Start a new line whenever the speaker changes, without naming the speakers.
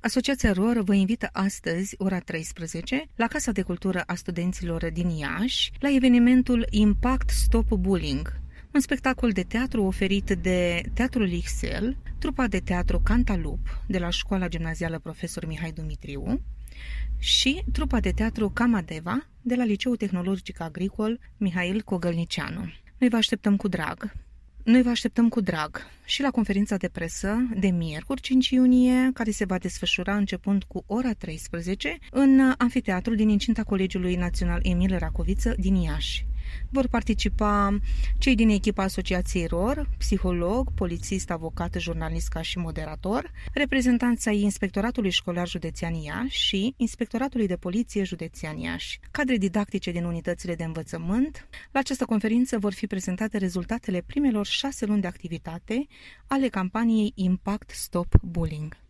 Asociația ROR vă invită astăzi, ora 13, la Casa de Cultură a Studenților din Iași, la evenimentul Impact Stop Bullying, un spectacol de teatru oferit de Teatrul Excel, trupa de teatru Cantalup de la Școala Gimnazială Profesor Mihai Dumitriu și trupa de teatru Camadeva de la Liceul Tehnologic Agricol Mihail Cogălnicianu. Noi vă așteptăm cu drag și la conferința de presă de miercuri 5 iunie, care se va desfășura începând cu ora 13 în amfiteatrul din incinta Colegiului Național Emil Racoviță din Iași. Vor participa cei din echipa Asociației ROR, psiholog, polițist, avocat, jurnalist ca și moderator, reprezentanții ai Inspectoratului Școlar Județean Iași și Inspectoratului de Poliție Județean Iași, cadre didactice din unitățile de învățământ. La această conferință vor fi prezentate rezultatele primelor 6 luni de activitate ale campaniei Impact Stop Bullying.